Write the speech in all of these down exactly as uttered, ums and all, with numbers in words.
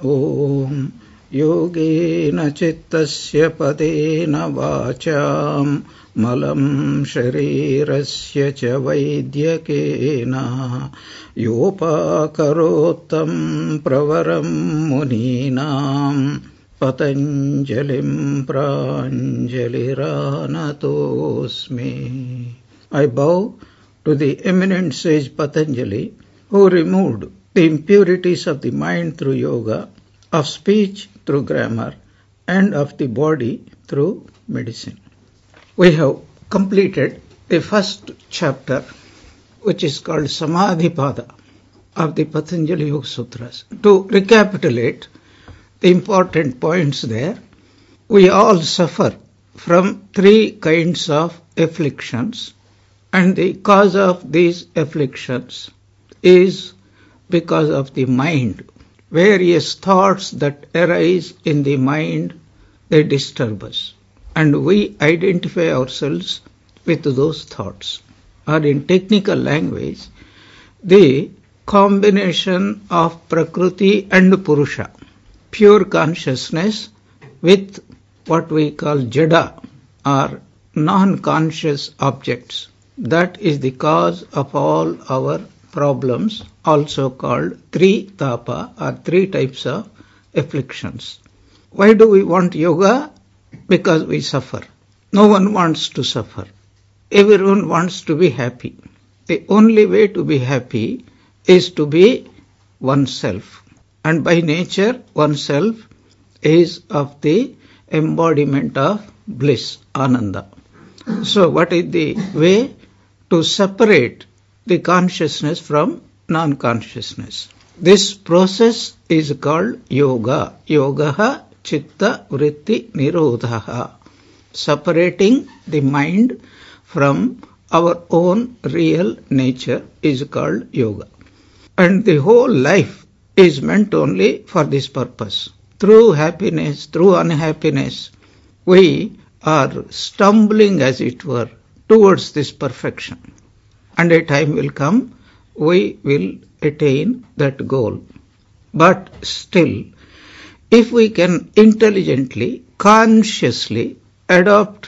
Om Yogena Chittasya Padena Vacham Malam Sharirasya Cha Vaidyakena Yopakarotam Pravaram Muninam Patanjalim Pranjaliranatosmi. I bow to the eminent sage Patanjali, who removed the impurities of the mind through yoga, of speech through grammar, and of the body through medicine. We have completed the first chapter, which is called Samadhipada of the Patanjali Yoga Sutras. To recapitulate the important points there, we all suffer from three kinds of afflictions, and the cause of these afflictions is because of the mind. Various thoughts that arise in the mind, they disturb us, and we identify ourselves with those thoughts. Or in technical language, the combination of Prakriti and Purusha, pure consciousness with what we call Jada, or non-conscious objects, that is the cause of all our problems, also called three tapa, or three types of afflictions. Why do we want yoga? Because we suffer. No one wants to suffer. Everyone wants to be happy. The only way to be happy is to be oneself. And by nature, oneself is of the embodiment of bliss, ananda. So what is the way to separate the consciousness from non-consciousness? This process is called yoga. Yogaha chitta vritti nirodhaha. Separating the mind from our own real nature is called yoga. And the whole life is meant only for this purpose. Through happiness, through unhappiness, we are stumbling, as it were, towards this perfection. And a time will come, we will attain that goal. But still, if we can intelligently, consciously adopt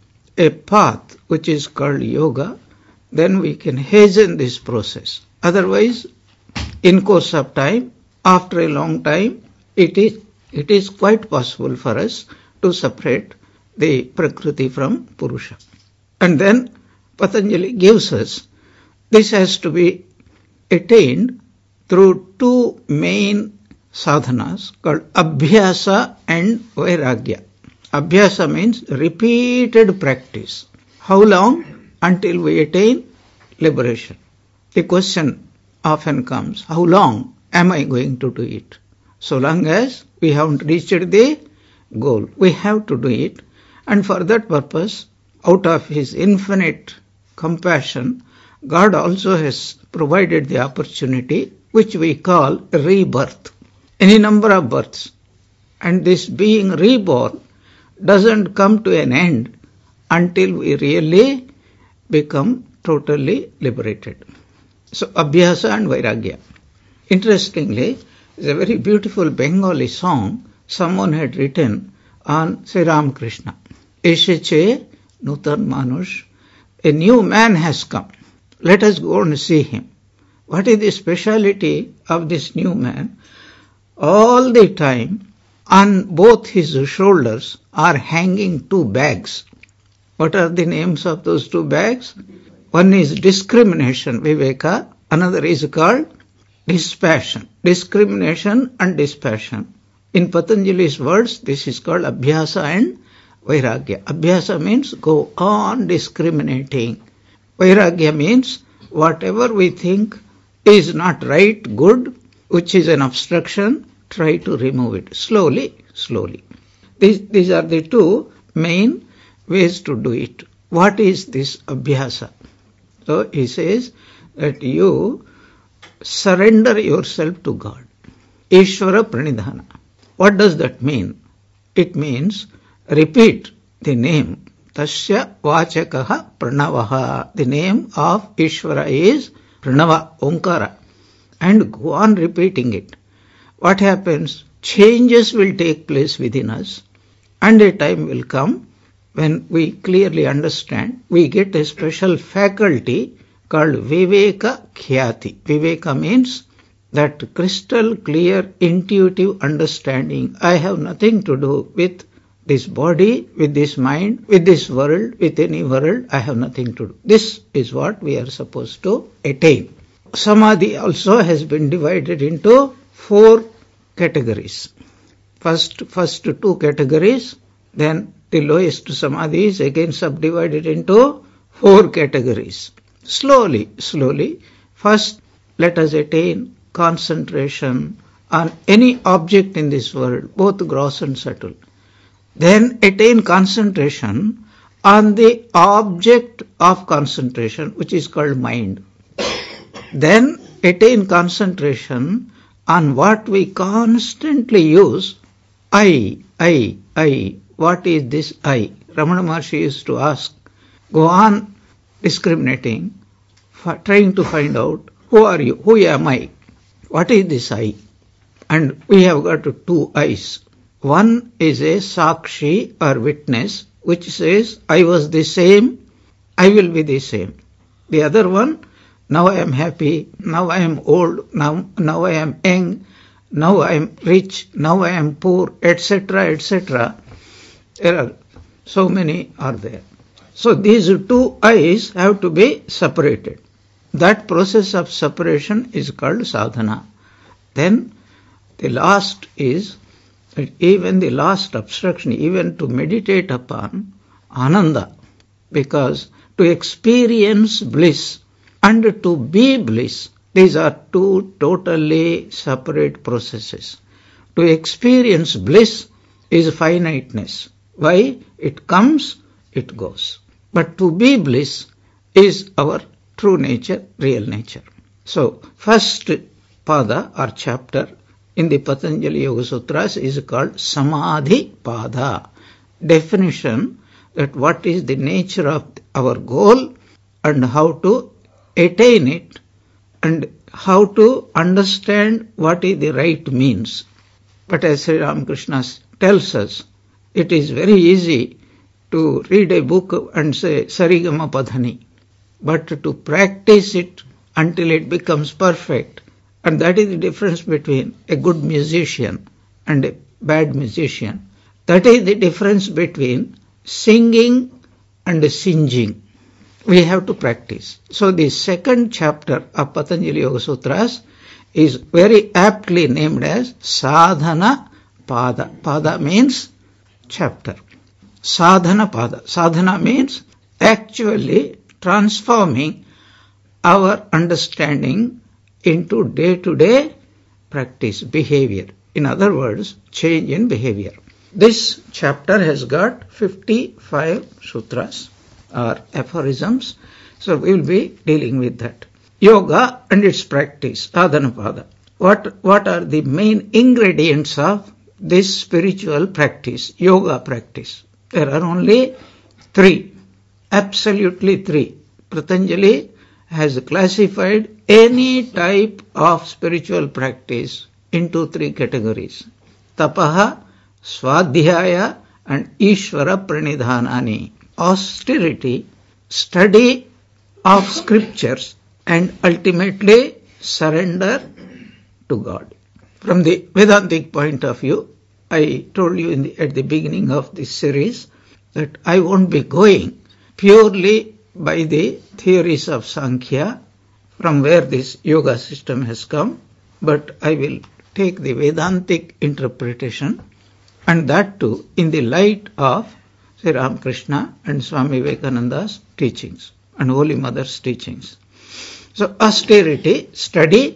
a path which is called yoga, then we can hasten this process. Otherwise, in course of time, after a long time, it is, it is quite possible for us to separate the Prakriti from Purusha. And then Patanjali gives us, this has to be attained through two main sadhanas called Abhyasa and Vairagya. Abhyasa means repeated practice. How long? Until we attain liberation. The question often comes, how long am I going to do it? So long as we haven't reached the goal, we have to do it. And for that purpose, out of His infinite compassion, God also has provided the opportunity which we call rebirth. Any number of births. And this being reborn doesn't come to an end until we really become totally liberated. So Abhyasa and Vairagya. Interestingly, it's a very beautiful Bengali song someone had written on Sri Ramakrishna. Esheche Nutan Manush, a new man has come. Let us go and see him. What is the speciality of this new man? All the time, on both his shoulders are hanging two bags. What are the names of those two bags? One is discrimination, Viveka. Another is called dispassion. Discrimination and dispassion. In Patanjali's words, this is called Abhyasa and Vairagya. Abhyasa means go on discriminating. Vairagya means whatever we think is not right, good, which is an obstruction, try to remove it slowly, slowly. These, these are the two main ways to do it. What is this Abhyasa? So he says that you surrender yourself to God. Ishvara Pranidhana. What does that mean? It means repeat the name. Tasya Vachakaha Pranavaha. The name of Ishvara is Pranava, Omkara. And go on repeating it. what happens? Changes will take place within us, and a time will come when we clearly understand. We get a special faculty called Viveka Khyati. Viveka means that crystal clear intuitive understanding. I have nothing to do with this body, with this mind, with this world, with any world. I have nothing to do. This is what we are supposed to attain. Samadhi also has been divided into four categories. First, first two categories, then the lowest Samadhi is again subdivided into four categories. Slowly, slowly, first let us attain concentration on any object in this world, both gross and subtle. Then attain concentration on the object of concentration, which is called mind. Then attain concentration on what we constantly use, I, I, I. What is this I? Ramana Maharshi used to ask, go on discriminating, trying to find out, who are you? Who am I? What is this I? And we have got two I's. One is a Sakshi or witness, which says, I was the same, I will be the same. The other one, now I am happy, now I am old, now, now I am young, now I am rich, now I am poor, et cetera, et cetera. There are so many are there. So these two I's have to be separated. That process of separation is called sadhana. Then the last is, even the last obstruction, even to meditate upon ananda, because to experience bliss and to be bliss, these are two totally separate processes. To experience bliss is finiteness. Why? It comes, it goes. But to be bliss is our true nature, real nature. So, first pada or chapter in the Patanjali Yoga Sutras is called Samadhi Pada. Definition that what is the nature of our goal and how to attain it and how to understand what is the right means. But as Sri Ramakrishna tells us, it is very easy to read a book and say Sarigama Padhani, but to practice it until it becomes perfect. And that is the difference between a good musician and a bad musician. That is the difference between singing and singing. We have to practice. So the second chapter of Patanjali Yoga Sutras is very aptly named as Sadhana Pada. Pada means chapter. Sadhana Pada. Sadhana means actually transforming our understanding into day-to-day practice, behavior. In other words, change in behavior. This chapter has got fifty-five sutras or aphorisms, so we will be dealing with that. Yoga and its practice, Sadhanapada. What, what are the main ingredients of this spiritual practice, yoga practice? There are only three, absolutely three. Patanjali has classified any type of spiritual practice into three categories. Tapaha, Swadhyaya and Ishvara Pranidhanani. Austerity, study of scriptures and ultimately surrender to God. From the Vedantic point of view, I told you in the, at the beginning of this series that I won't be going purely by the theories of Sankhya, from where this yoga system has come, but I will take the Vedantic interpretation, and that too in the light of Sri Ramakrishna and Swami Vivekananda's teachings and Holy Mother's teachings. So austerity, study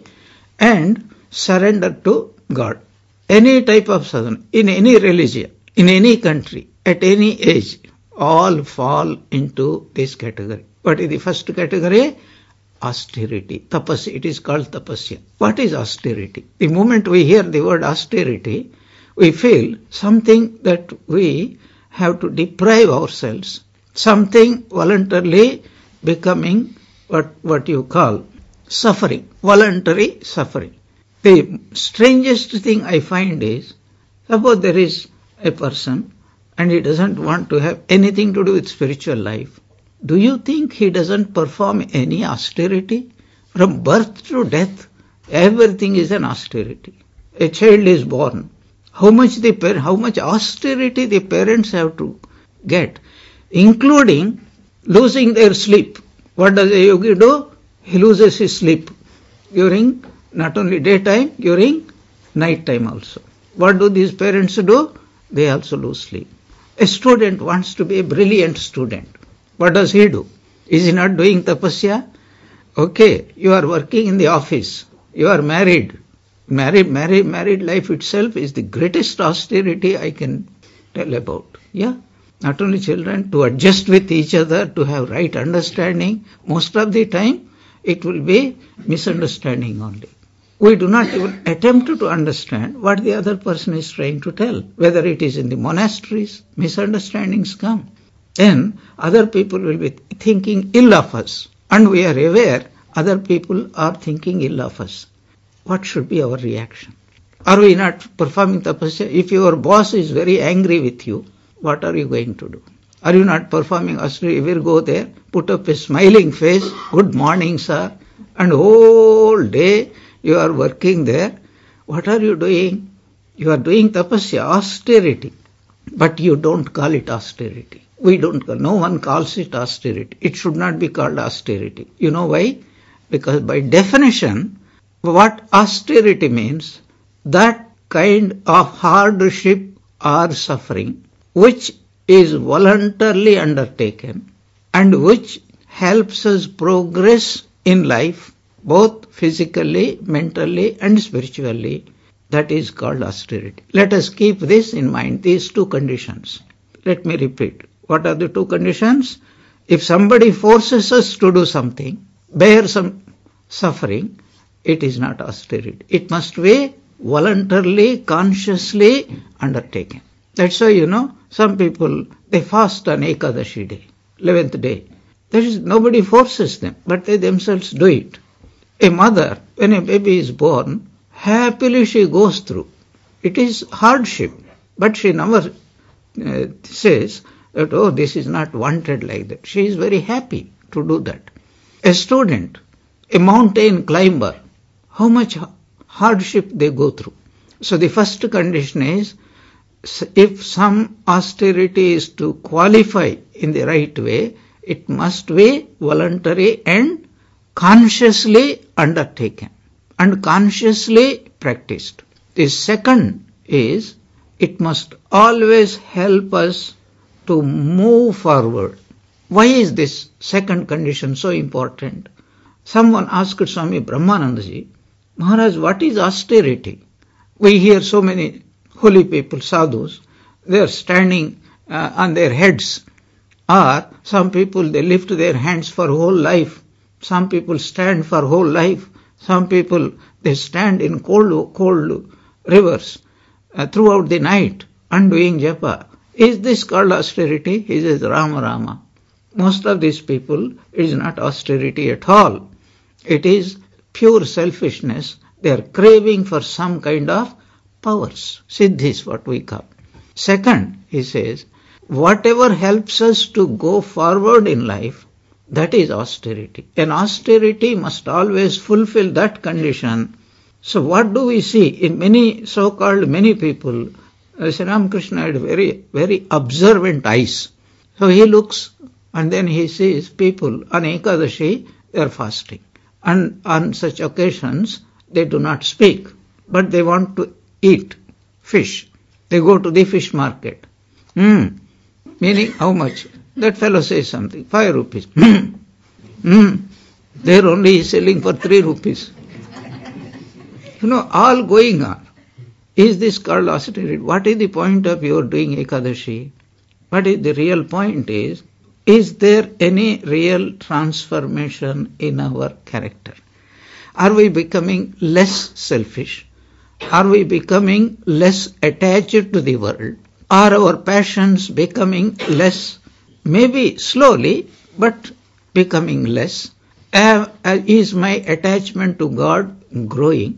and surrender to God. Any type of sadhana, in any religion, in any country, at any age, all fall into this category. What is the first category? Austerity. Tapasya. It is called tapasya. What is austerity? The moment we hear the word austerity, we feel something that we have to deprive ourselves, something voluntarily becoming what, what you call suffering, voluntary suffering. The strangest thing I find is, suppose there is a person and he doesn't want to have anything to do with spiritual life. Do you think he doesn't perform any austerity? From birth to death, everything is an austerity. A child is born. How much the par- how much austerity the parents have to get, including losing their sleep. What does a yogi do? He loses his sleep during not only daytime, during night time also. What do these parents do? They also lose sleep. A student wants to be a brilliant student. What does he do? Is he not doing tapasya? Okay, you are working in the office. You are married. Married, married, married life itself is the greatest austerity I can tell about. Yeah, not only children, to adjust with each other, to have right understanding. Most of the time, it will be misunderstanding only. We do not even attempt to understand what the other person is trying to tell. Whether it is in the monasteries, misunderstandings come. Then other people will be thinking ill of us. And we are aware other people are thinking ill of us. What should be our reaction? Are we not performing tapasya? If your boss is very angry with you, what are you going to do? Are you not performing austerity? You will go there, put up a smiling face, good morning sir, and whole day you are working there. What are you doing? You are doing tapasya, austerity, but you don't call it austerity. We don't call, no one calls it austerity. It should not be called austerity. You know why? Because by definition, what austerity means, that kind of hardship or suffering which is voluntarily undertaken and which helps us progress in life, both physically, mentally and spiritually, that is called austerity. Let us keep this in mind, these two conditions. Let me repeat. What are the two conditions? If somebody forces us to do something, bear some suffering, it is not austerity. It must be voluntarily, consciously undertaken. That's why, you know, some people, they fast on Ekadashi day, eleventh day. That is, nobody forces them, but they themselves do it. A mother, when a baby is born, happily she goes through. It is hardship, but she never uh, says that, oh, this is not wanted like that. She is very happy to do that. A student, a mountain climber, how much hardship they go through. So the first condition is, if some austerity is to qualify in the right way, it must be voluntary and consciously undertaken and consciously practiced. The second is, it must always help us to move forward. Why is this second condition so important? Someone asked Swami Brahmanandaji, Maharaj, what is austerity? We hear so many holy people, sadhus, they are standing uh, on their heads. Or some people, they lift their hands for whole life. Some people stand for whole life. Some people, they stand in cold, cold rivers uh, throughout the night and doing japa. Is this called austerity? He says, Rama Rama. Most of these people, it is not austerity at all. It is pure selfishness. They are craving for some kind of powers. Siddhis, what we call. Second, he says, whatever helps us to go forward in life, that is austerity. And austerity must always fulfill that condition. So what do we see in many so-called many people? Uh, Sri Ramakrishna had very, very observant eyes. So he looks and then he sees people on Ekadashi, they are fasting. And on such occasions, they do not speak, but they want to eat fish. They go to the fish market. Hmm. Meaning how much? That fellow says something, five rupees. Hmm. Hmm. They're only selling for three rupees. You know, all going on. Is this called austerity? What is the point of your doing Ekadashi? What is the real point is, is there any real transformation in our character? Are we becoming less selfish? Are we becoming less attached to the world? Are our passions becoming less, maybe slowly, but becoming less? Uh, is my attachment to God growing?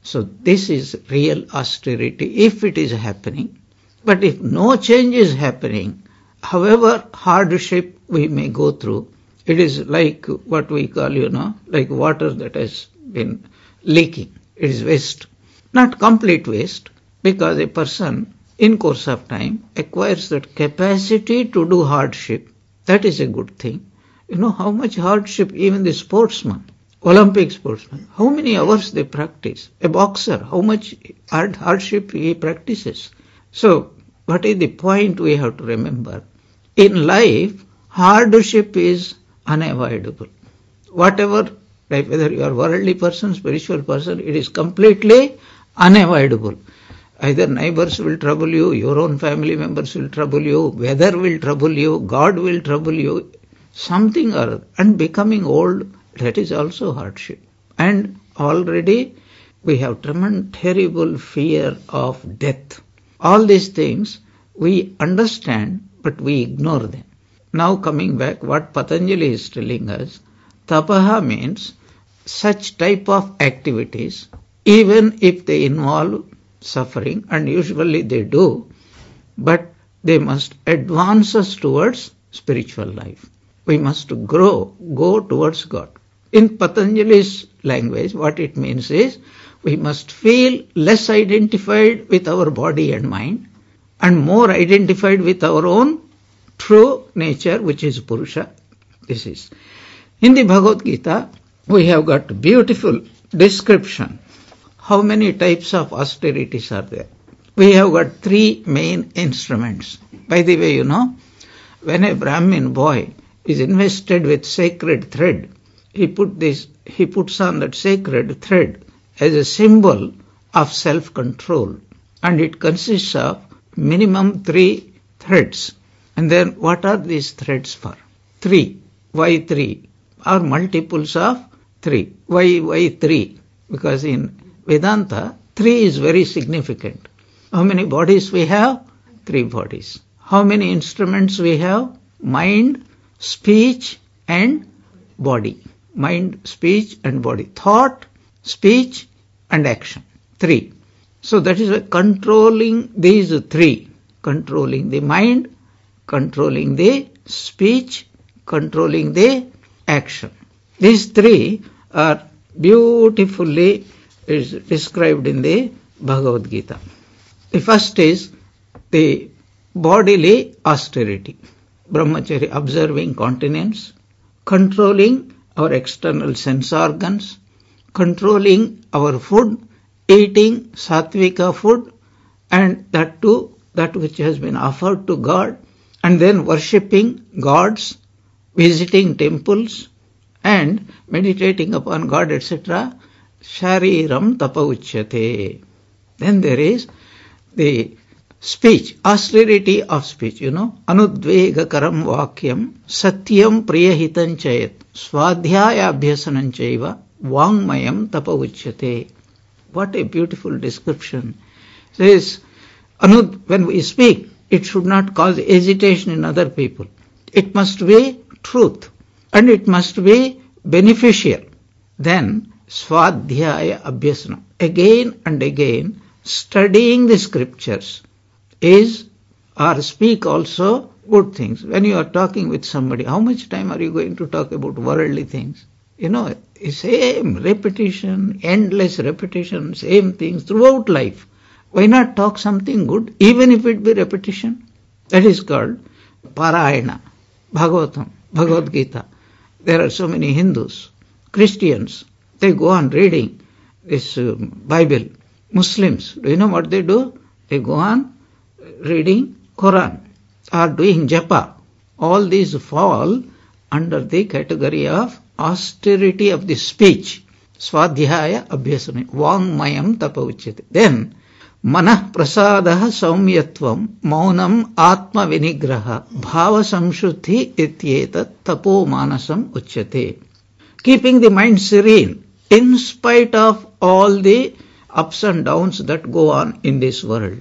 So this is real austerity if it is happening. But if no change is happening, however hardship we may go through, it is like what we call, you know, like water that has been leaking. It is waste. Not complete waste, because a person in course of time acquires that capacity to do hardship. That is a good thing. You know how much hardship even the sportsman, Olympic sportsman, how many hours they practice. A boxer, how much hard hardship he practices. So what is the point we have to remember? In life, hardship is unavoidable. Whatever, like whether you are worldly person, spiritual person, it is completely unavoidable. Either neighbors will trouble you, your own family members will trouble you, weather will trouble you, God will trouble you, something or other. And becoming old, that is also hardship. And already we have tremendous, terrible fear of death. All these things we understand, but we ignore them. Now coming back, what Patanjali is telling us, tapaha means such type of activities, even if they involve suffering, and usually they do, but they must advance us towards spiritual life. We must grow, go towards God. In Patanjali's language, what it means is, we must feel less identified with our body and mind, and more identified with our own true nature, which is Purusha. This is. In the Bhagavad Gita, we have got beautiful description. How many types of austerities are there? We have got three main instruments. By the way, you know, when a Brahmin boy is invested with sacred thread, he put this, he puts on that sacred thread as a symbol of self-control, and it consists of minimum three threads. And then what are these threads for? Three. Why three? Or multiples of three. Why, why three? Because in Vedanta, three is very significant. How many bodies we have? Three bodies. How many instruments we have? Mind, speech, and body. Mind, speech, and body. Thought, speech, and action. Three. So that is controlling these three. Controlling the mind, controlling the speech, controlling the action. These three are beautifully is described in the Bhagavad Gita. The first is the bodily austerity. Brahmacharya, observing continence, controlling our external sense organs, controlling our food, eating sattvika food, and that too, that which has been offered to God, and then worshipping gods, visiting temples, and meditating upon God, et cetera. Shariram tapa uchyate. Then there is the speech, austerity of speech, you know. Anudvegakaram vakyam, satyam priyahitam chayat, swadhyaya abhyasanam chaiva, vangmayam tapa uchyate. What a beautiful description. Says, Anud, when we speak, it should not cause agitation in other people. It must be truth, and it must be beneficial. Then, swadhyaya abhyasana. Again and again, studying the scriptures is, or speak also good things. When you are talking with somebody, how much time are you going to talk about worldly things? You know, same repetition, endless repetition, same things throughout life. Why not talk something good, even if it be repetition? That is called Parayana, Bhagavatam, Bhagavad Gita. There are so many Hindus, Christians, they go on reading this uh, Bible. Muslims, do you know what they do? They go on reading Quran or doing japa. All these fall under the category of austerity of the speech. Swadhyaya abhyasana. Vangmayam tapa uchyate. Then, manah prasadaha saumyatvam maunam atma vinigraha bhava samshuddhi ityetat tapo manasam uchyate. Keeping the mind serene in spite of all the ups and downs that go on in this world,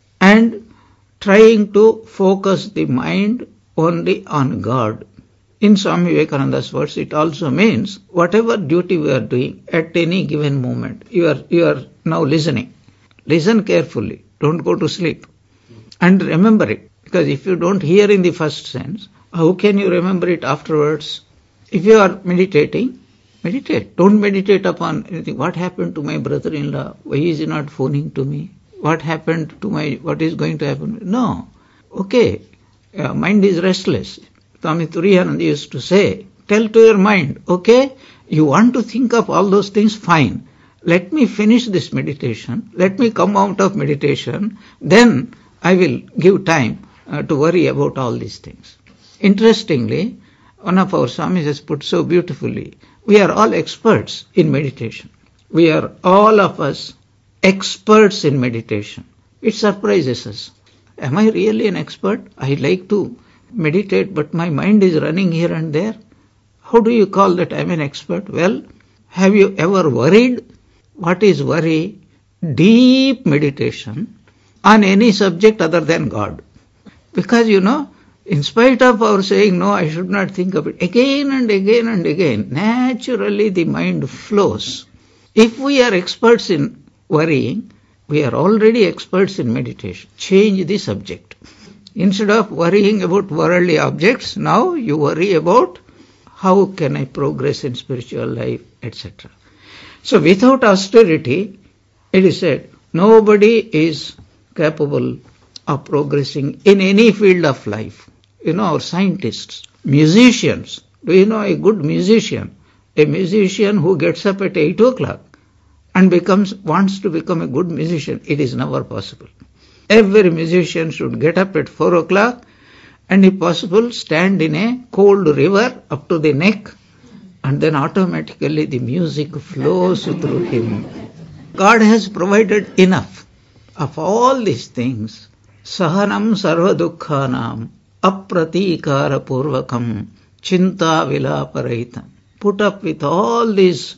and trying to focus the mind only on God. In Swami Vivekananda's words, it also means whatever duty we are doing at any given moment, you are, you are now listening. Listen carefully. Don't go to sleep. And remember it. Because if you don't hear in the first sense, how can you remember it afterwards? If you are meditating, meditate. Don't meditate upon anything. What happened to my brother-in-law? Why is he not phoning to me? What happened to my, what is going to happen? No. Okay. Uh, mind is restless. Swami Turiyananda used to say, tell to your mind, okay, you want to think of all those things, fine. Let me finish this meditation. Let me come out of meditation. Then I will give time uh, to worry about all these things. Interestingly, one of our Swamis has put so beautifully, we are all experts in meditation. We are all of us experts in meditation. It surprises us. Am I really an expert? I like to meditate, but my mind is running here and there. How do you call that I'm an expert? Well, have you ever worried? What is worry? Deep meditation on any subject other than God. Because, you know, in spite of our saying, no, I should not think of it, again and again and again, naturally the mind flows. If we are experts in worrying, we are already experts in meditation. Change the subject. Instead of worrying about worldly objects, now you worry about how can I progress in spiritual life, et cetera. So without austerity, it is said, nobody is capable of progressing in any field of life. You know, our scientists, musicians. Do you know a good musician? A musician who gets up at eight o'clock and becomes wants to become a good musician. It is never possible. Every musician should get up at four o'clock and, if possible, stand in a cold river up to the neck, and then automatically the music flows through him. God has provided enough of all these things. Sahanam sarva dukkhanam apratikara purvakam chinta vilaparaitam. Put up with all these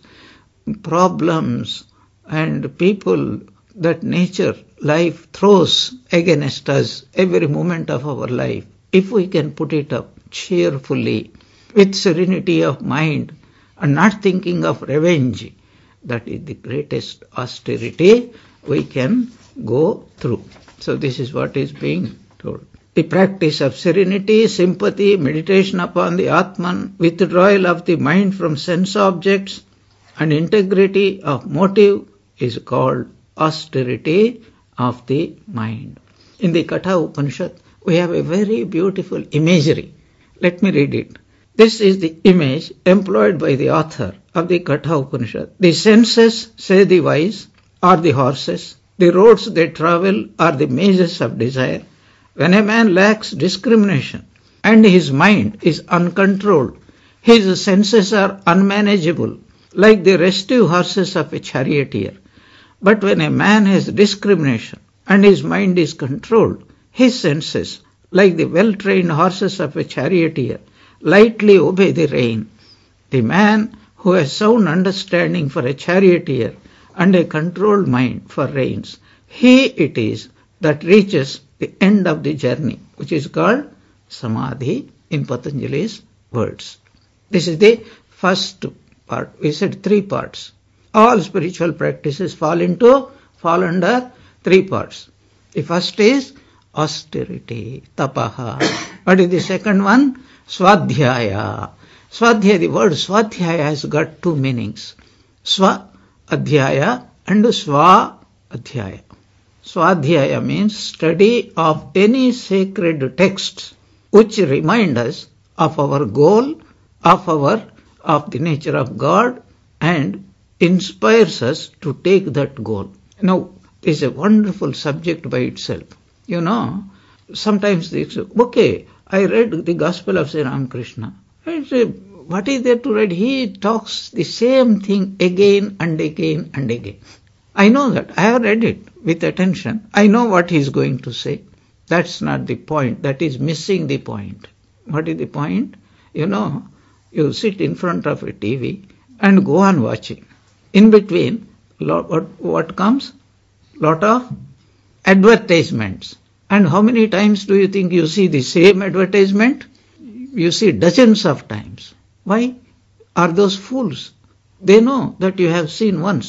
problems and people that nature, life throws against us every moment of our life. If we can put it up cheerfully, with serenity of mind, and not thinking of revenge, that is the greatest austerity we can go through. So this is what is being told. The practice of serenity, sympathy, meditation upon the Atman, withdrawal of the mind from sense objects, and integrity of motive is called austerity of the mind. In the Katha Upanishad, we have a very beautiful imagery. Let me read it. This is the image employed by the author of the Katha Upanishad. The senses, say the wise, are the horses. The roads they travel are the mazes of desire. When a man lacks discrimination and his mind is uncontrolled, his senses are unmanageable, like the restive horses of a charioteer. But when a man has discrimination and his mind is controlled, his senses, like the well-trained horses of a charioteer, lightly obey the rein. The man who has sound understanding for a charioteer and a controlled mind for reins, he it is that reaches the end of the journey, which is called Samadhi in Patanjali's words. This is the first part. We said three parts. All spiritual practices fall into, fall under three parts. The first is austerity, tapaha. What is the second one? Swadhyaya. Swadhyaya, the word Swadhyaya has got two meanings. Swa Adhyaya and Swa Adhyaya. Swadhyaya means study of any sacred texts which remind us of our goal, of our, of the nature of God, and inspires us to take that goal. Now, this is a wonderful subject by itself. You know, sometimes they say, okay, I read the Gospel of Sri Ramakrishna. I say, what is there to read? He talks the same thing again and again and again. I know that. I have read it with attention. I know what he is going to say. That's not the point. That is missing the point. What is the point? You know, you sit in front of a T V and go on watching. In between, lot, what, what comes? Lot of advertisements. And how many times do you think you see the same advertisement? You see dozens of times. Why? Are those fools? They know that you have seen once.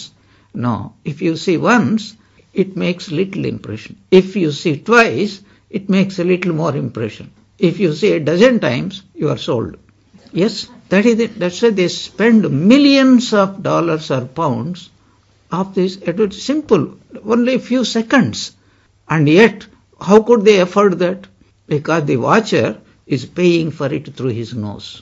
No. If you see once, it makes little impression. If you see twice, it makes a little more impression. If you see a dozen times, you are sold. Yes, that is it. That's why they spend millions of dollars or pounds of this. It was simple, only a few seconds. And yet, how could they afford that? Because the watcher is paying for it through his nose.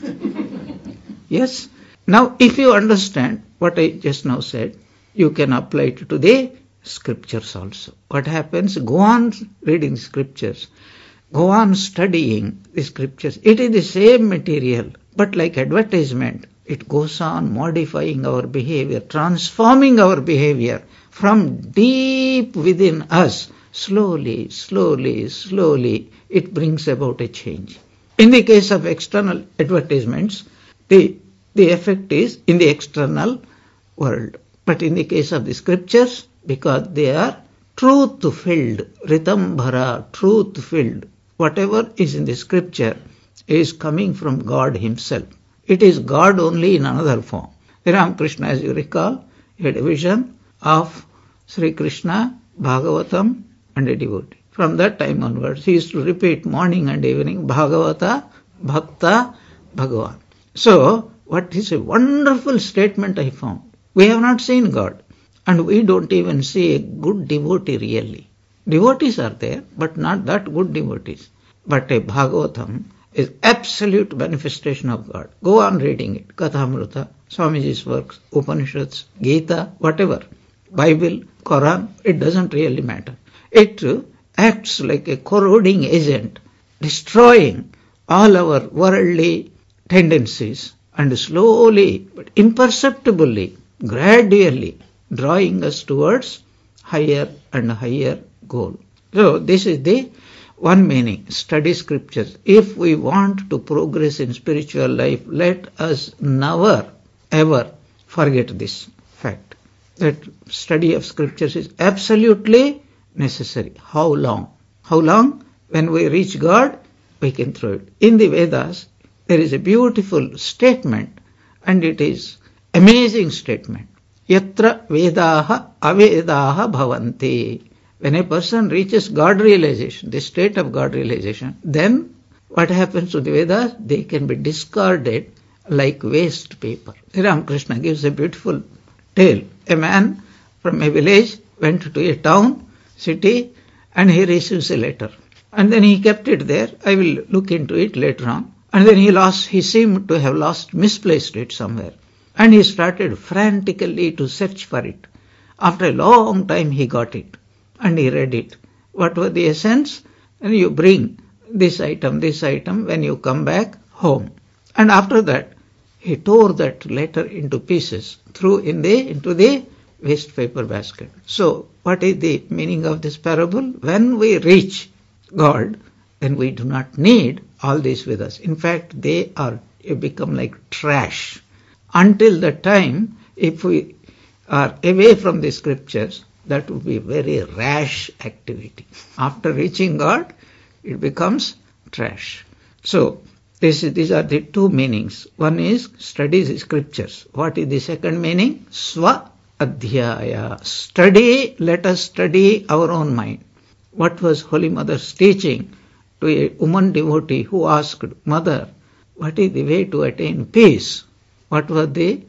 Yes. Now, if you understand what I just now said, you can apply it to the scriptures also. What happens? Go on reading scriptures. Go on studying the scriptures. It is the same material, but like advertisement, it goes on modifying our behavior, transforming our behavior from deep within us. Slowly, slowly, slowly, it brings about a change. In the case of external advertisements, the, the effect is in the external world. But in the case of the scriptures, because they are truth-filled, Ritambhara, truth-filled, whatever is in the scripture is coming from God himself. It is God only in another form. Ramakrishna, as you recall, had a vision of Sri Krishna, Bhagavatam, and a devotee. From that time onwards, he used to repeat morning and evening, Bhagavata, Bhakta, Bhagavan. So, what is a wonderful statement I found. We have not seen God, and we don't even see a good devotee really. Devotees are there, but not that good devotees. But a Bhagavatam is absolute manifestation of God. Go on reading it. Kathamrita, Swamiji's works, Upanishads, Gita, whatever. Bible, Quran, it doesn't really matter. It acts like a corroding agent, destroying all our worldly tendencies and slowly, but imperceptibly, gradually drawing us towards higher and higher goal. So this is the one meaning, study scriptures. If we want to progress in spiritual life, let us never ever forget this fact, that study of scriptures is absolutely necessary. How long? How long? When we reach God, we can throw it. In the Vedas, there is a beautiful statement, and it is amazing statement. Yatra vedaha avedaha bhavanti. When a person reaches God realization, the state of God realization, then what happens to the Vedas? They can be discarded like waste paper. Ramakrishna gives a beautiful tale. A man from a village went to a town, city, and he receives a letter. And then he kept it there. I will look into it later on. And then he lost, he seemed to have lost, misplaced it somewhere. And he started frantically to search for it. After a long time he got it. And he read it. What was the essence? And you bring this item, this item when you come back home. And after that, he tore that letter into pieces, threw in the, into the waste paper basket. So, what is the meaning of this parable? When we reach God, then we do not need all this with us. In fact, they are become like trash. Until the time, if we are away from the scriptures, that would be a very rash activity. After reaching God, it becomes trash. So, this is, these are the two meanings. One is study the scriptures. What is the second meaning? Swa adhyaya. Study, let us study our own mind. What was Holy Mother's teaching to a woman devotee who asked, Mother, what is the way to attain peace? What was the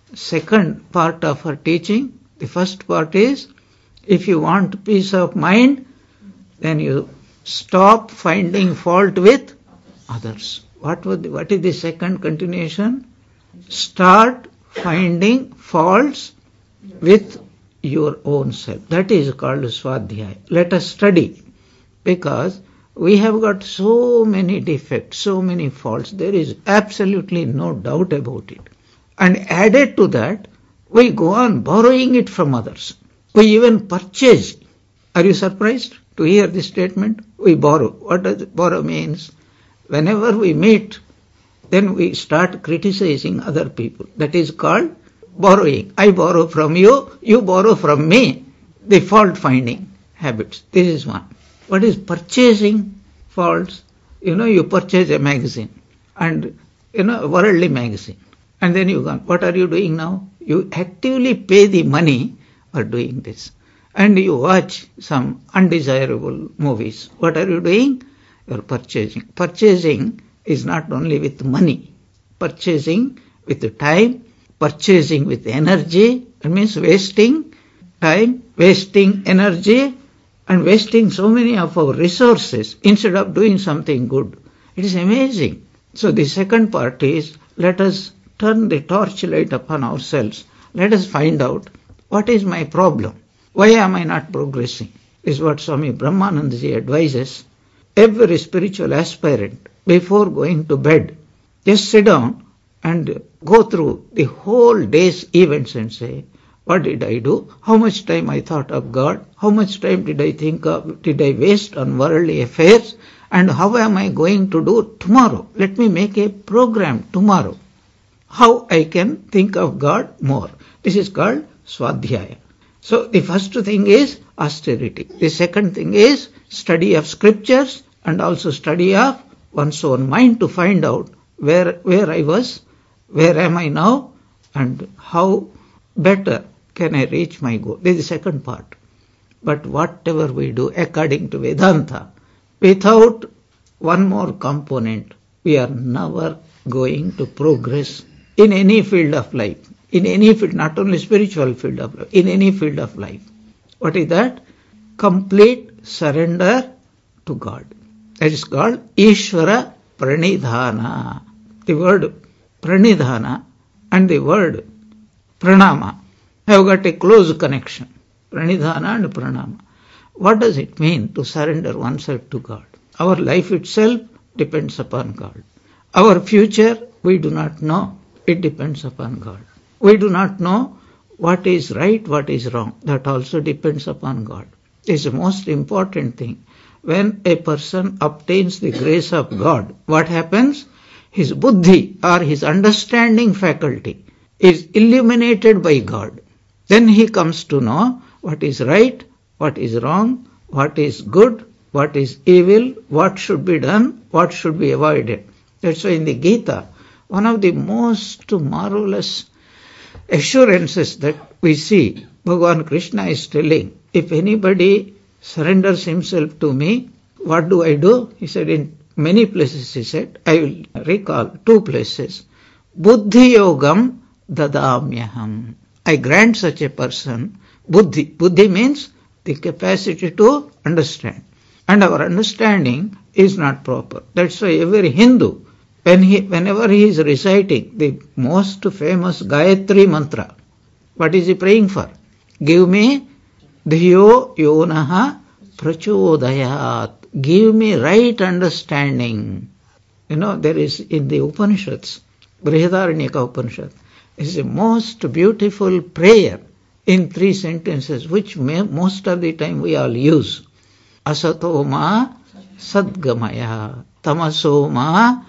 second part of her teaching? The first part is, if you want peace of mind, then you stop finding fault with others. What was the, what is the second continuation? Start finding faults with your own self. That is called Swadhyaya. Let us study, because we have got so many defects, so many faults. There is absolutely no doubt about it. And added to that, we go on borrowing it from others. We even purchase. Are you surprised to hear this statement? We borrow. What does borrow means? Whenever we meet, then we start criticizing other people. That is called borrowing. I borrow from you, you borrow from me. The fault finding habits. This is one. What is purchasing faults? You know, you purchase a magazine, and you know, a worldly magazine, And then you go, what are you doing now? You actively pay the money for doing this. And you watch some undesirable movies. What are you doing? You are purchasing. Purchasing is not only with money. Purchasing with the time, purchasing with energy. It means wasting time, wasting energy, and wasting so many of our resources instead of doing something good. It is amazing. So the second part is, let us turn the torchlight upon ourselves. Let us find out, what is my problem? Why am I not progressing? This is what Swami Brahmanandaji advises every spiritual aspirant before going to bed. Just sit down and go through the whole day's events and say, what did I do? How much time I thought of God? How much time did I think of, did I waste on worldly affairs? And how am I going to do tomorrow? Let me make a program tomorrow. How I can think of God more. This is called Swadhyaya. So the first thing is austerity. The second thing is study of scriptures and also study of one's own mind to find out where, where I was, where am I now, and how better can I reach my goal. This is the second part. But whatever we do according to Vedanta, without one more component, we are never going to progress in any field of life. In any field, not only spiritual field of life, in any field of life. What is that? Complete surrender to God. That is called Ishvara Pranidhana. The word Pranidhana and the word Pranama have got a close connection. Pranidhana and Pranama. What does it mean to surrender oneself to God? Our life itself depends upon God. Our future, we do not know. It depends upon God. We do not know what is right, what is wrong. That also depends upon God. It's the most important thing. When a person obtains the grace of God, what happens? His buddhi or his understanding faculty is illuminated by God. Then he comes to know what is right, what is wrong, what is good, what is evil, what should be done, what should be avoided. That's why in the Gita, one of the most marvelous assurances that we see, Bhagavan Krishna is telling, if anybody surrenders himself to me, what do I do? He said in many places, he said, I will recall two places. Buddhi yogam dadamyaham. I grant such a person buddhi. Buddhi means the capacity to understand. And our understanding is not proper. That's why every Hindu, when he, whenever he is reciting the most famous Gayatri mantra, what is he praying for? Give me dhiyo yonaha prachodayat. Give me right understanding. You know, there is in the Upanishads, Brihadaranyaka Upanishad, is the most beautiful prayer in three sentences, which may, most of the time we all use. Asato ma sadgamaya, tamaso ma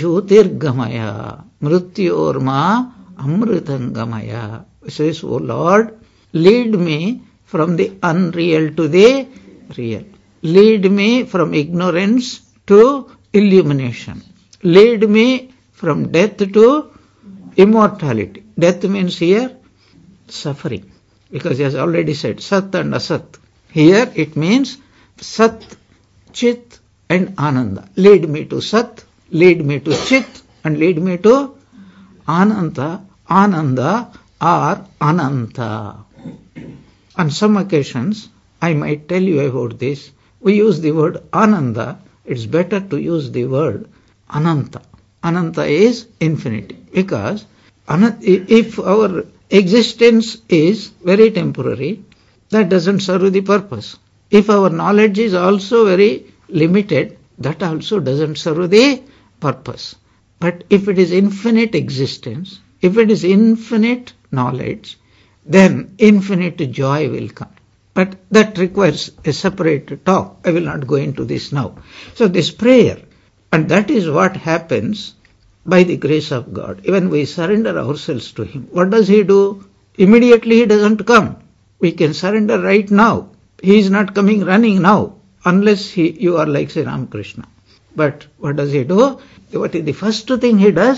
jyotirgamaya, mrityor ma amritangamaya. It says, O Lord, lead me from the unreal to the real. Lead me from ignorance to illumination. Lead me from death to immortality. Death means here suffering, because he has already said Sat and Asat. Here it means Sat, Chit and Ananda. Lead me to Sat, lead me to Chit, and lead me to Ananda, Ananda or Ananta. On some occasions, I might tell you about this. We use the word Ananda. It's better to use the word Ananta. Ananta is infinity, because if our existence is very temporary, that doesn't serve the purpose. If our knowledge is also very limited, that also doesn't serve the purpose. But if it is infinite existence, if it is infinite knowledge, then infinite joy will come. But that requires a separate talk. I will not go into this now. So this prayer, and that is what happens by the grace of God. When we surrender ourselves to Him, what does He do? Immediately He doesn't come. We can surrender right now. He is not coming running now, unless he, you are like Sri Ramakrishna. But what does He do? What is the first thing He does?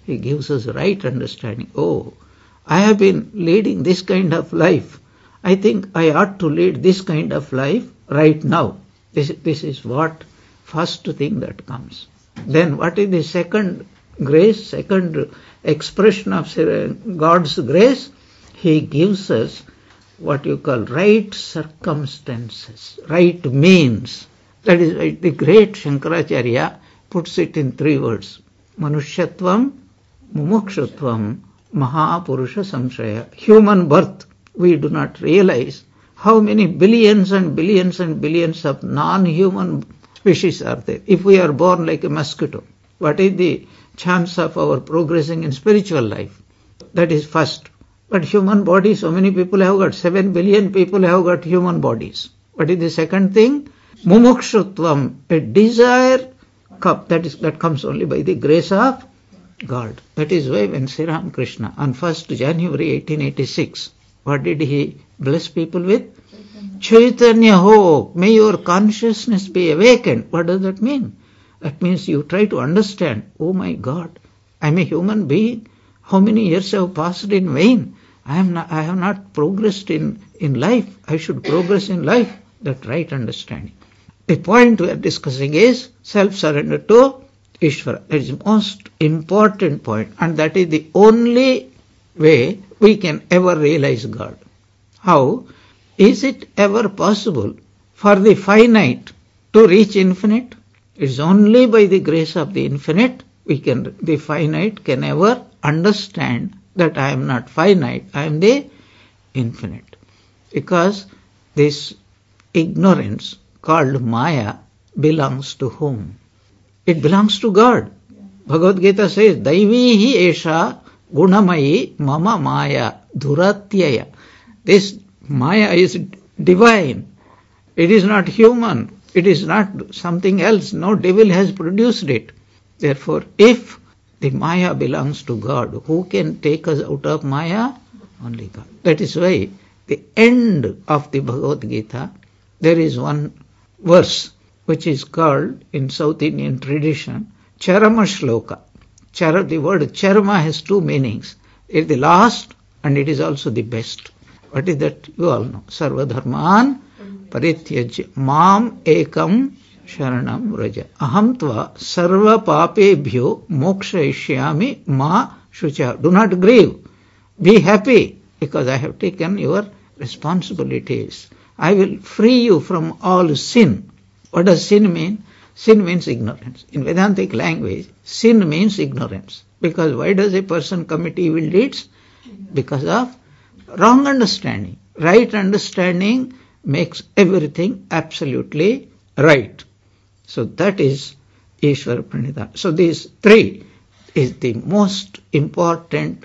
He gives us right understanding. Oh, I have been leading this kind of life. I think I ought to lead this kind of life right now. This, this is what first thing that comes. Then what is the second grace, second expression of God's grace? He gives us what you call right circumstances, right means. That is why the great Shankaracharya puts it in three words. Manushyatvam, mumukshutvam, mahapurusha samshaya. Human birth. We do not realize how many billions and billions and billions of non-human species are there. If we are born like a mosquito, what is the chance of our progressing in spiritual life? That is first. But human body, so many people have got, seven billion people have got human bodies. What is the second thing? Mumukshutvam, a desire cup, that is that comes only by the grace of God. That is why when Sri Ramakrishna on first January eighteen eighty-six, what did he bless people with? Chaitanya ho, may your consciousness be awakened. What does that mean? That means you try to understand, oh my God, I am a human being. How many years have passed in vain? I am not, I have not progressed in, in life. I should progress in life. That right understanding. The point we are discussing is self-surrender to Ishvara. That is the most important point, and that is the only way we can ever realize God. How? Is it ever possible for the finite to reach infinite? It is only by the grace of the infinite we can, the finite can ever understand that I am not finite, I am the infinite. Because this ignorance called Maya belongs to whom? It belongs to God. Bhagavad Gita says, Daivihi esha gunamayi mama maya dhuratyaya. This Maya is divine. It is not human. It is not something else. No devil has produced it. Therefore, if the Maya belongs to God, who can take us out of Maya? Only God. That is why the end of the Bhagavad Gita, there is one verse which is called in South Indian tradition Charama Shloka. Chara, the word Charama has two meanings. It is the last and it is also the best. What is that? You all know. Sarva dharman parityajya mam ekam sharanam raja. Aham tva sarva papebhyo mokshayishyami ma shucha. Do not grieve. Be happy because I have taken your responsibilities. I will free you from all sin. What does sin mean? Sin means ignorance. In Vedantic language, sin means ignorance. Because why does a person commit evil deeds? Because of wrong understanding. Right understanding makes everything absolutely right. So that is Ishvara Pranidhana. So these three is the most important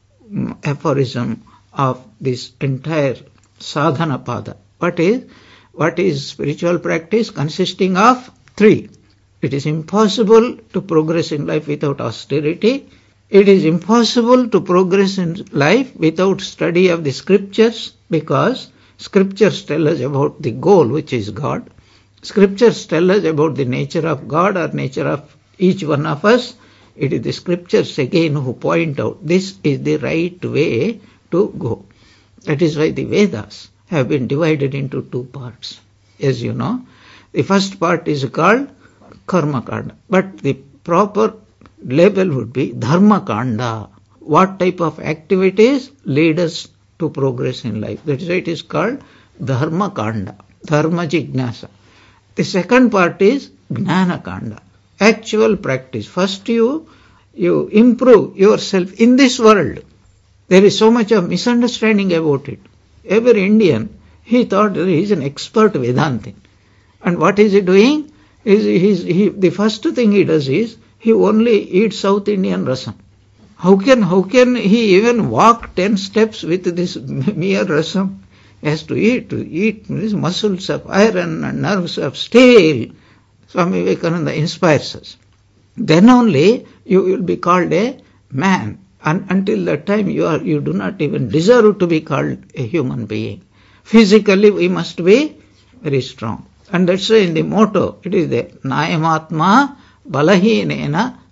aphorism of this entire sadhana pada. What is? What is spiritual practice? Consisting of three. It is impossible to progress in life without austerity. It is impossible to progress in life without study of the scriptures, because scriptures tell us about the goal, which is God. Scriptures tell us about the nature of God or nature of each one of us. It is the scriptures again who point out this is the right way to go. That is why the Vedas have been divided into two parts. As you know, the first part is called Karma Kanda, but the proper label would be Dharma Kanda. What type of activities lead us to progress in life? That is why it is called Dharma Kanda, Dharma Jignasa. The second part is Jnana Kanda, actual practice. First you, you improve yourself in this world. There is so much of misunderstanding about it. Every Indian, he thought he is an expert Vedantin. And what is he doing? Is he, he, the first thing he does is, he only eats South Indian rasam. How can, how can he even walk ten steps with this mere rasam? He has to eat, to eat these muscles of iron and nerves of steel. Swami Vivekananda inspires us. Then only you will be called a man. And until that time you are, you do not even deserve to be called a human being. Physically we must be very strong. And that's why in the motto, it is there, Nayamatma Balahinena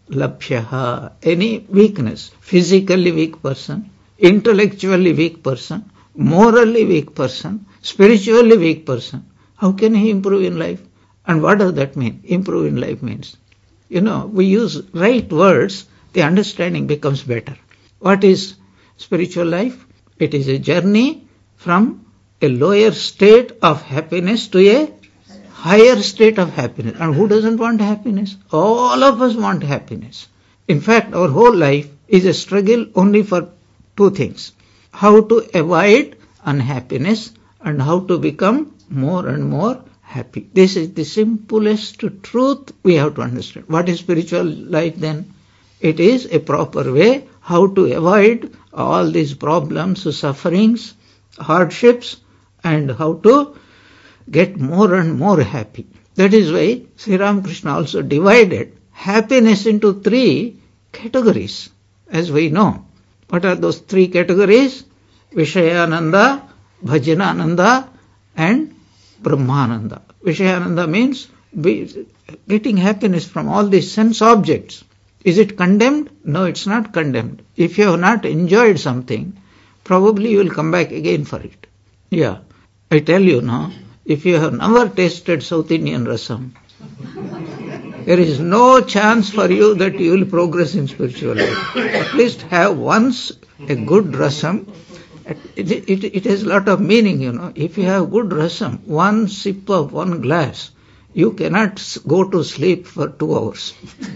labhyaha. Any weakness, physically weak person, intellectually weak person, morally weak person, spiritually weak person, how can he improve in life? And what does that mean? Improve in life means, you know, we use right words, the understanding becomes better. What is spiritual life? It is a journey from a lower state of happiness to a higher state of happiness. And who doesn't want happiness? All of us want happiness. In fact, our whole life is a struggle only for two things. How to avoid unhappiness and how to become more and more happy. This is the simplest truth we have to understand. What is spiritual life then? It is a proper way how to avoid all these problems, sufferings, hardships, and how to get more and more happy. That is why Sri Ramakrishna also divided happiness into three categories, as we know. What are those three categories? Vishayananda, Bhajanananda, and Brahmananda. Vishayananda means be, getting happiness from all these sense objects. Is it condemned? No, it's not condemned. If you have not enjoyed something, probably you will come back again for it. Yeah, I tell you now, if you have never tasted South Indian rasam, there is no chance for you that you will progress in spiritual life. At least have once a good rasam. It, it, it has a lot of meaning, you know. If you have good rasam, one sip of one glass, you cannot go to sleep for two hours.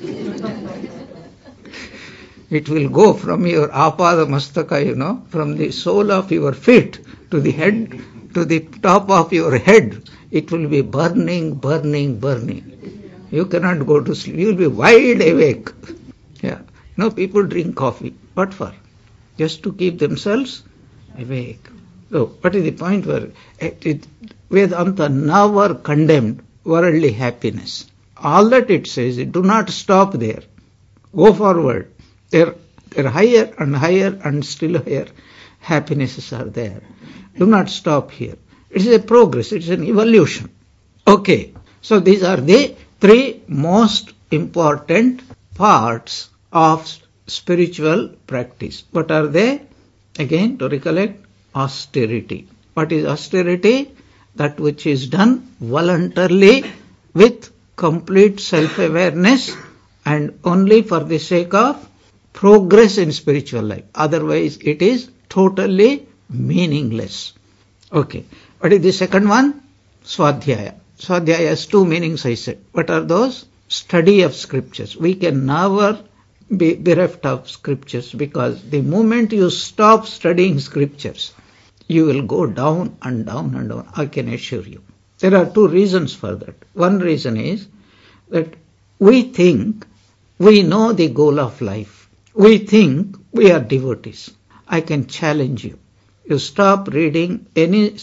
It will go from your apada mastaka, you know, from the sole of your feet to the head, to the top of your head. It will be burning, burning, burning. You cannot go to sleep. You will be wide awake. Yeah. No, people drink coffee. What for? Just to keep themselves awake. So, what is the point where it, it, Vedanta never condemned worldly happiness. All that it says, do not stop there. Go forward. There, there are higher and higher and still higher happinesses are there. Do not stop here. It is a progress. It is an evolution. Okay. So these are the three most important parts of spiritual practice. What are they? Again, to recollect, austerity. What is austerity? That which is done voluntarily with complete self-awareness and only for the sake of progress in spiritual life. Otherwise, it is totally meaningless. Okay. What is the second one? Swadhyaya. Swadhyaya has two meanings, I said. What are those? Study of scriptures. We can never be bereft of scriptures because the moment you stop studying scriptures, you will go down and down and down, I can assure you. There are two reasons for that. One reason is that we think we know the goal of life. We think we are devotees. I can challenge you. You stop reading any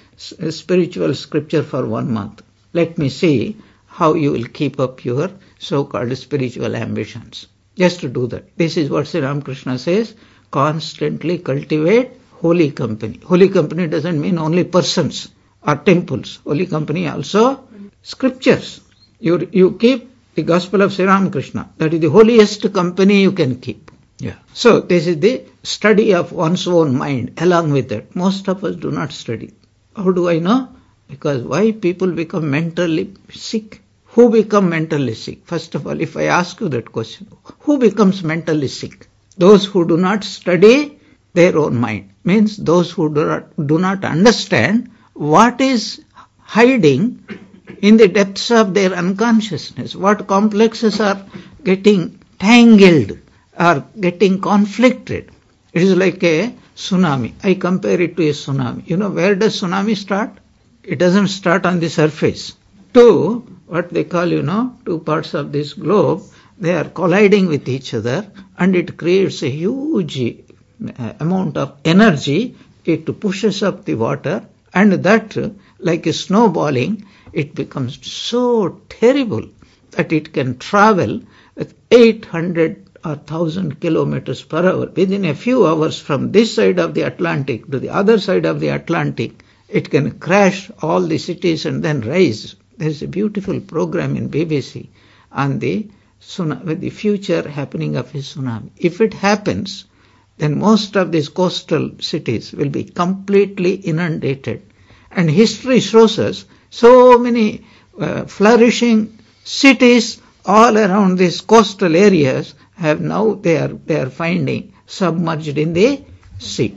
spiritual scripture for one month. Let me see how you will keep up your so-called spiritual ambitions. Just to do that. This is what Sri Ramakrishna says, constantly cultivate holy company. Holy company doesn't mean only persons or temples. Holy company also scriptures. You, you keep the gospel of Sri Ramakrishna. That is the holiest company you can keep. Yeah. So this is the study of one's own mind. Along with that, most of us do not study. How do I know? Because why people become mentally sick? Who become mentally sick? First of all, if I ask you that question, who becomes mentally sick? Those who do not study their own mind. Means those who do not, do not understand what is hiding in the depths of their unconsciousness. What complexes are getting tangled or getting conflicted. It is like a tsunami. I compare it to a tsunami. You know, where does tsunami start? It doesn't start on the surface. Two, what they call, you know, two parts of this globe, they are colliding with each other and it creates a huge uh, amount of energy. It pushes up the water and that, uh, like a snowballing, it becomes so terrible that it can travel with eight hundred or one thousand kilometers per hour. Within a few hours from this side of the Atlantic to the other side of the Atlantic, it can crash all the cities and then rise. There is a beautiful program in B B C on the tsunami, the future happening of a tsunami. If it happens, then most of these coastal cities will be completely inundated. And history shows us so many uh, flourishing cities all around these coastal areas have now they are they are finding submerged in the sea.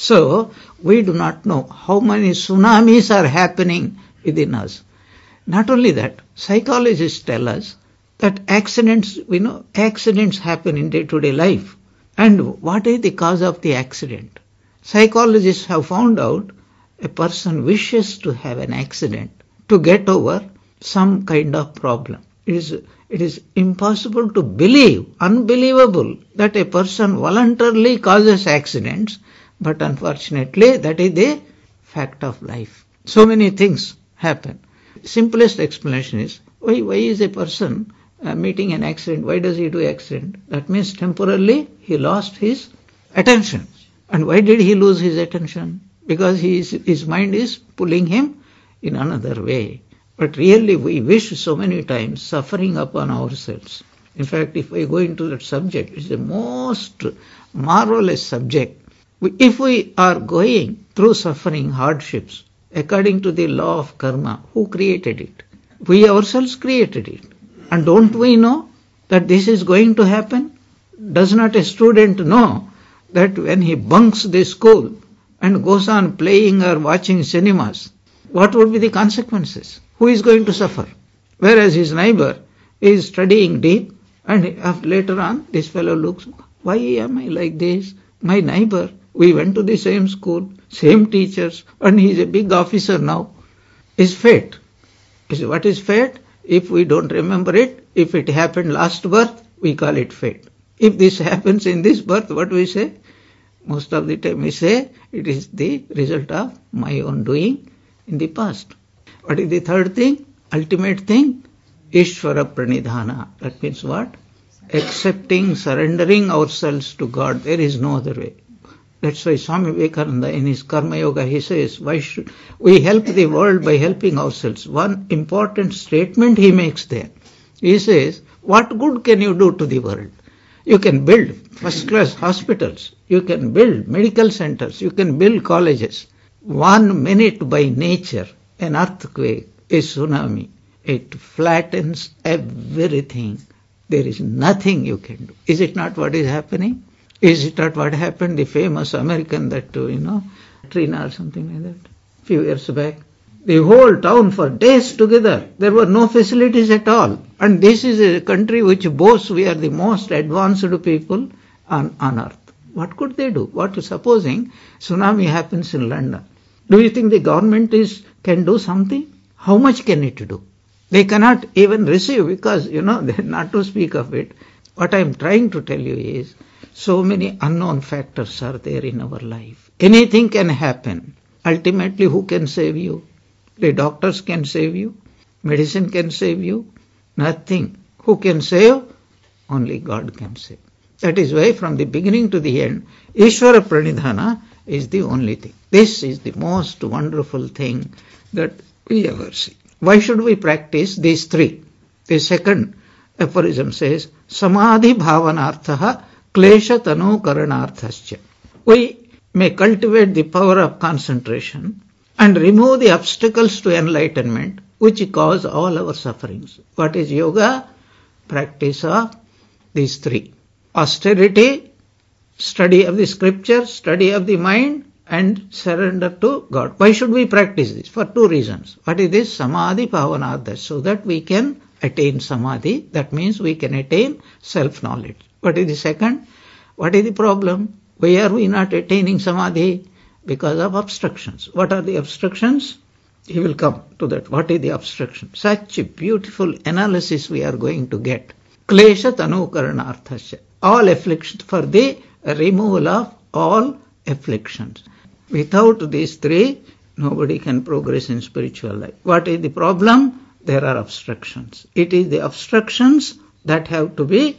So we do not know how many tsunamis are happening within us. Not only that, psychologists tell us that accidents, we know accidents happen in day-to-day life. And what is the cause of the accident? Psychologists have found out a person wishes to have an accident to get over some kind of problem. It is, it is impossible to believe, unbelievable, that a person voluntarily causes accidents, but unfortunately that is the fact of life. So many things happen. Simplest explanation is, why, why is a person uh, meeting an accident? Why does he do accident? That means temporarily he lost his attention. And why did he lose his attention? Because he is, his mind is pulling him in another way. But really we wish so many times suffering upon ourselves. In fact, if we go into that subject, it's the most marvelous subject. We, if we are going through suffering, hardships, according to the law of karma, who created it? We ourselves created it. And don't we know that this is going to happen? Does not a student know that when he bunks the school and goes on playing or watching cinemas, what would be the consequences? Who is going to suffer? Whereas his neighbor is studying deep, and later on this fellow looks, why am I like this? My neighbor, we went to the same school, same teachers, and he is a big officer now. Is fate. What is fate? If we don't remember it, if it happened last birth, we call it fate. If this happens in this birth, what we say? Most of the time we say it is the result of my own doing in the past. What is the third thing? Ultimate thing? Ishvara Pranidhana. That means what? Accepting, surrendering ourselves to God. There is no other way. That's why Swami Vivekananda in his Karma Yoga, he says, why should we help the world by helping ourselves? One important statement he makes there. He says, what good can you do to the world? You can build first-class hospitals. You can build medical centers. You can build colleges. One minute by nature, an earthquake, a tsunami, it flattens everything. There is nothing you can do. Is it not what is happening? Is it not what happened, the famous American that, you know, Trina or something like that, a few years back? The whole town for days together, there were no facilities at all. And this is a country which boasts we are the most advanced people on, on earth. What could they do? What supposing tsunami happens in London? Do you think the government is can do something? How much can it do? They cannot even receive because, you know, not to speak of it. What I am trying to tell you is, so many unknown factors are there in our life. Anything can happen. Ultimately, who can save you? The doctors can save you. Medicine can save you. Nothing. Who can save? Only God can save. That is why from the beginning to the end, Ishvara Pranidhana is the only thing. This is the most wonderful thing that we ever see. Why should we practice these three? The second aphorism says, Samadhi Bhavanarthaha Klesha Tanu Karanarthascha. We may cultivate the power of concentration and remove the obstacles to enlightenment which cause all our sufferings. What is yoga? Practice of these three. Austerity, study of the scripture, study of the mind, and surrender to God. Why should we practice this? For two reasons. What is this? Samadhi Bhavanartha. So that we can attain samadhi. That means we can attain self-knowledge. What is the second? What is the problem? Why are we not attaining samadhi? Because of obstructions. What are the obstructions? He will come to that. What is the obstruction? Such a beautiful analysis we are going to get. Klesha Tanu Karanarthasya. All afflictions, for the removal of all afflictions. Without these three, nobody can progress in spiritual life. What is the problem? There are obstructions. It is the obstructions that have to be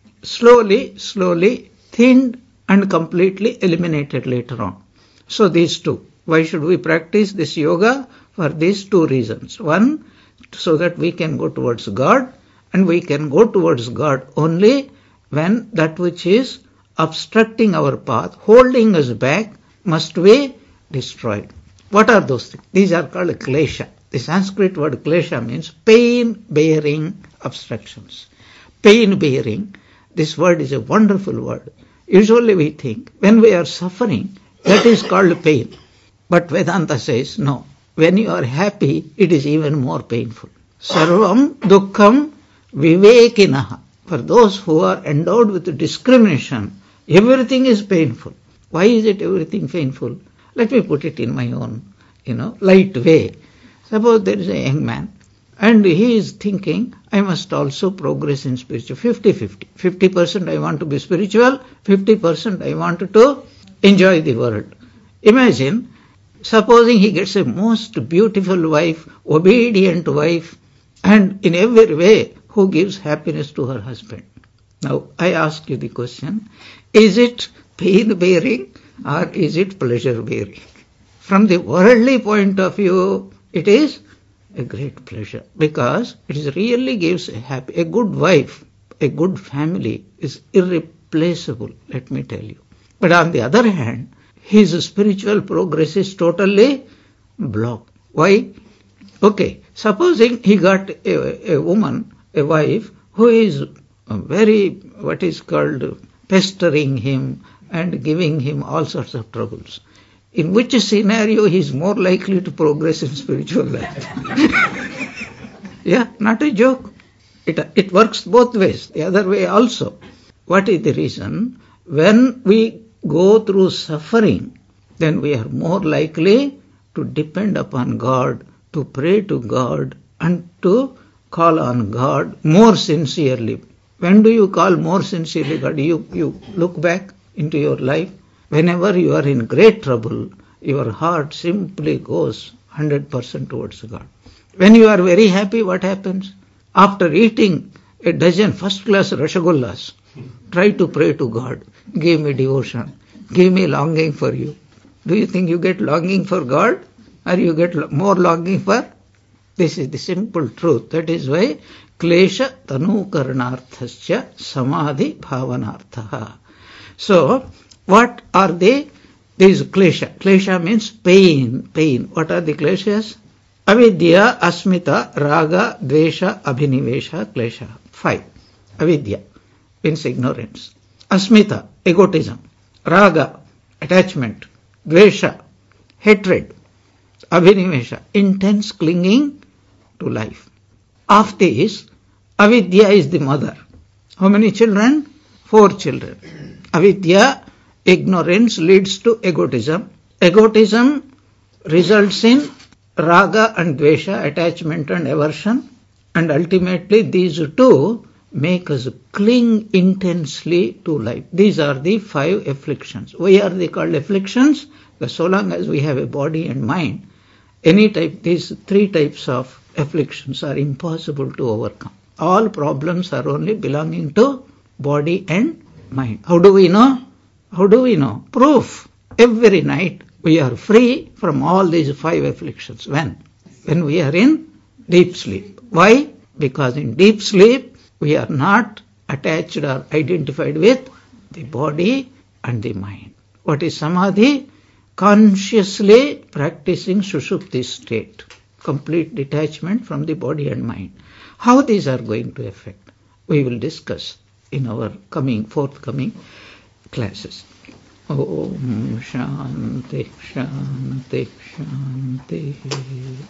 slowly, slowly thinned and completely eliminated later on. So these two. Why should we practice this yoga? For these two reasons. One, so that we can go towards God, And we can go towards God only when that which is obstructing our path, holding us back, must be destroyed. What are those things? These are called klesha. The Sanskrit word klesha means pain-bearing obstructions. Pain-bearing, this word is a wonderful word. Usually we think when we are suffering, that is called pain. But Vedanta says, no. When you are happy, it is even more painful. Sarvam dukkham vivekinaha. For those who are endowed with discrimination, everything is painful. Why is it everything painful? Let me put it in my own, you know, light way. Suppose there is a young man and he is thinking, I must also progress in spiritual. fifty-fifty. fifty percent I want to be spiritual, fifty percent I want to enjoy the world. Imagine, supposing he gets a most beautiful wife, obedient wife, and in every way who gives happiness to her husband. Now, I ask you the question, is it pain-bearing or is it pleasure-bearing? From the worldly point of view, it is a great pleasure because it really gives a happy, a good wife, a good family is irreplaceable, let me tell you. But on the other hand, his spiritual progress is totally blocked. Why? Okay, supposing he got a, a woman, a wife, who is very, what is called, pestering him and giving him all sorts of troubles. In which scenario he is more likely to progress in spiritual life? Yeah, not a joke. It, it works both ways, the other way also. What is the reason? When we go through suffering, then we are more likely to depend upon God, to pray to God, and to call on God more sincerely. When do you call more sincerely God? You, you look back into your life. Whenever you are in great trouble, your heart simply goes one hundred percent towards God. When you are very happy, what happens? After eating a dozen first-class rasagullas, try to pray to God. Give me devotion. Give me longing for you. Do you think you get longing for God? Or you get more longing for? This is the simple truth. That is why klesha tanu karanarthasya samadhi bhavanarthaha. So, what are they? These klesha. Klesha means pain, pain. What are the kleshas? Avidya, asmita, raga, dvesha, abhinivesha, klesha. Five. Avidya means ignorance. Asmita, egotism. Raga, attachment. Dvesha, hatred. Abhinivesha, intense clinging to life. Of these, avidya is the mother. How many children? Four children. Avidya, ignorance, leads to egotism. Egotism results in raga and dvesha, attachment and aversion. And ultimately these two make us cling intensely to life. These are the five afflictions. Why are they called afflictions? Because so long as we have a body and mind, any type, these three types of afflictions are impossible to overcome. All problems are only belonging to body and mind. How do we know? How do we know? Proof. Every night we are free from all these five afflictions. When? When we are in deep sleep. Why? Because in deep sleep we are not attached or identified with the body and the mind. What is samadhi? Consciously practicing sushupti state. Complete detachment from the body and mind. How these are going to affect? We will discuss in our coming, forthcoming classes. Om Shanti Shanti Shanti.